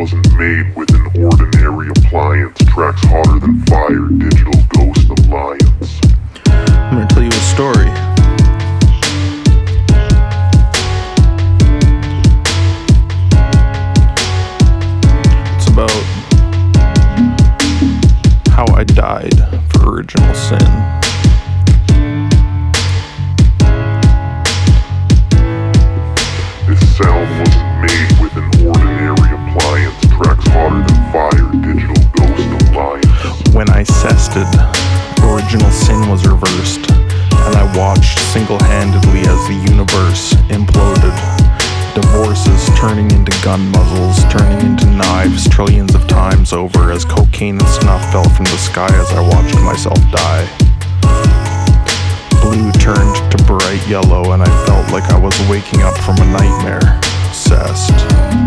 wasn't made with an ordinary appliance. Tracks hotter than fire, digital ghost alliance. I'm gonna tell you a story. It's about how I died for original sin. This sound wasn't made with an ordinary appliance. Tracks hotter than fire, digital ghost alliance. When I cested, original sin was reversed, and I watched single-handedly as the universe imploded. Divorces turning into gun muzzles, turning into knives trillions of times over as cocaine and snuff fell from the sky as I watched myself die. Blue turned to bright yellow and I felt like I was waking up from a nightmare. Obsessed.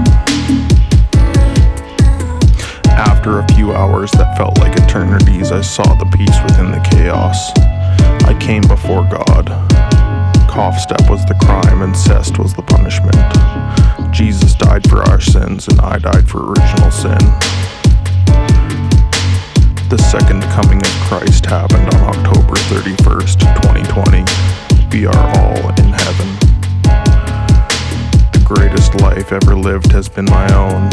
After a few hours that felt like eternities, I saw the peace within the chaos. I came before God. Cough step was the crime, incest was the punishment. Jesus died for our sins, and I died for original sin. The second coming of Christ happened on October 31st, 2020. We are all in heaven. The greatest life ever lived has been my own.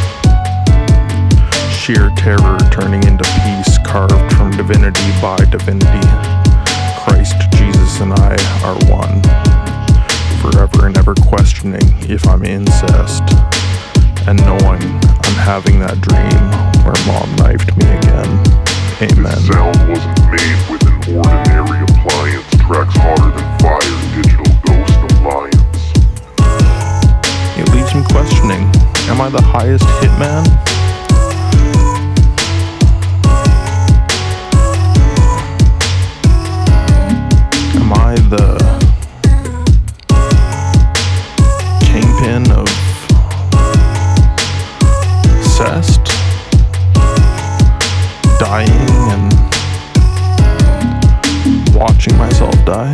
Sheer terror turning into peace, carved from divinity by divinity. Christ, Jesus, and I are one. Forever and ever questioning if I'm incest, and knowing I'm having that dream where mom knifed me again. Amen. This sound wasn't made with an ordinary appliance. Tracks hotter than fire, digital ghost alliance. It leaves me questioning, am I the highest hitman? Am I the kingpin of cest? Dying and watching myself die?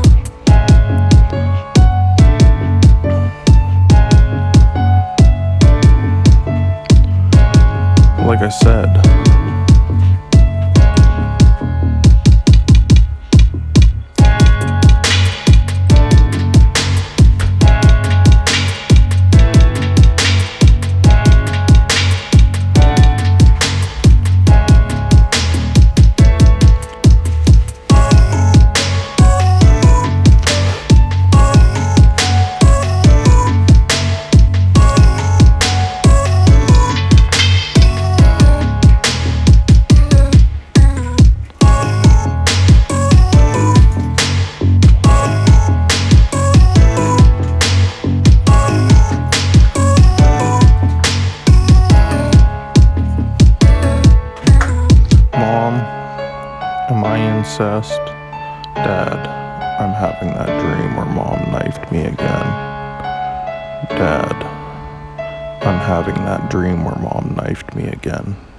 Like I said, am I incest? Dad, I'm having that dream where mom knifed me again. Dad, I'm having that dream where mom knifed me again.